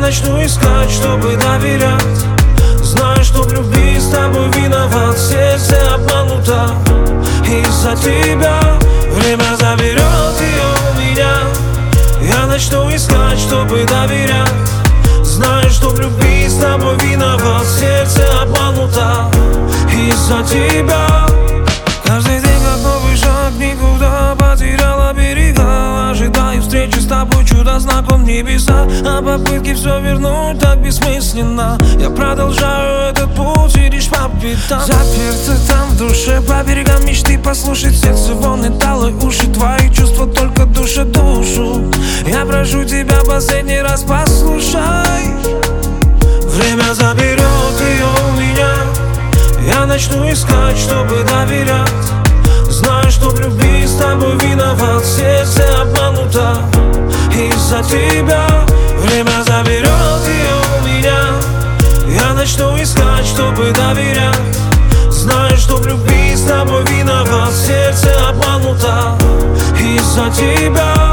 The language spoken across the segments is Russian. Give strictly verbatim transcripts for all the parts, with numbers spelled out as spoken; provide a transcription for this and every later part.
начну искать, чтобы доверять. Знаю, что в любви с тобой виноват, сердце обмануто из-за тебя. Время заберет ее у меня. Я начну искать, чтобы доверять. Знаю, что в любви с тобой виноват, сердце обмануто из-за тебя. Каждый день как новый шаг, никуда потеряла берега. Ожидаю встречи с тобой, чудо знаком небеса. А попытки все вернуть так бессмысленно. Я продолжаю этот путь и лишь по пятам. Заперты там в душе, по берегам мечты. Послушать сердце вон и талой уши. Твои чувства только душа душу. Я прошу тебя последний раз, послушай. Время заберет ее у меня. Я начну искать, чтобы доверять. Знаю, что в любви с тобой виноват, сердце обмануто из-за тебя. Время заберет ее у меня. Я начну искать, чтобы доверять. Знаю, что в любви с тобой виноват, сердце обмануто из-за тебя.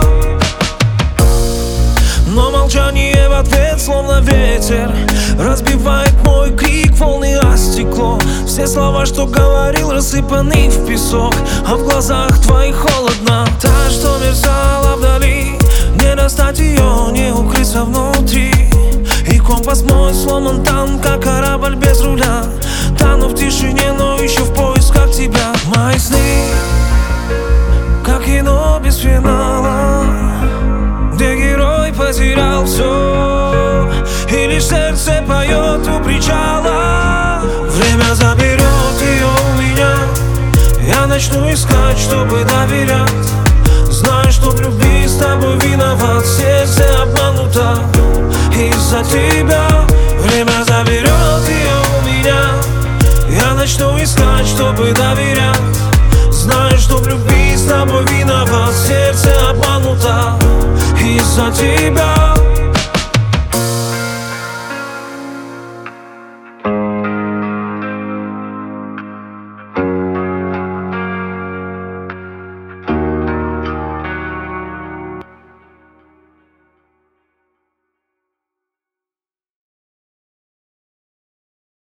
Но молчание в ответ, словно ветер, разбивает мой крик, волны о стекло. Все слова, что говорил, рассыпаны в песок, а в глазах твоих холодно. Та, что мерцала вдали, не достать ее, не укрыться внутри. И компас мой сломан там, как корабль без руля. Тону в тишине, но еще в поисках тебя. Мои сны, как кино без финала, где герой потерял все, и лишь сердце поет у причала. Время заберет ее у меня. Я начну искать, чтобы доверять. Знаю, что в любви с тобой виноват, сердце обмануто из-за тебя. Время заберет ее у меня. Я начну искать, чтобы доверять. Знаю, что в любви с тобой виноват, сердце обмануто из-за тебя.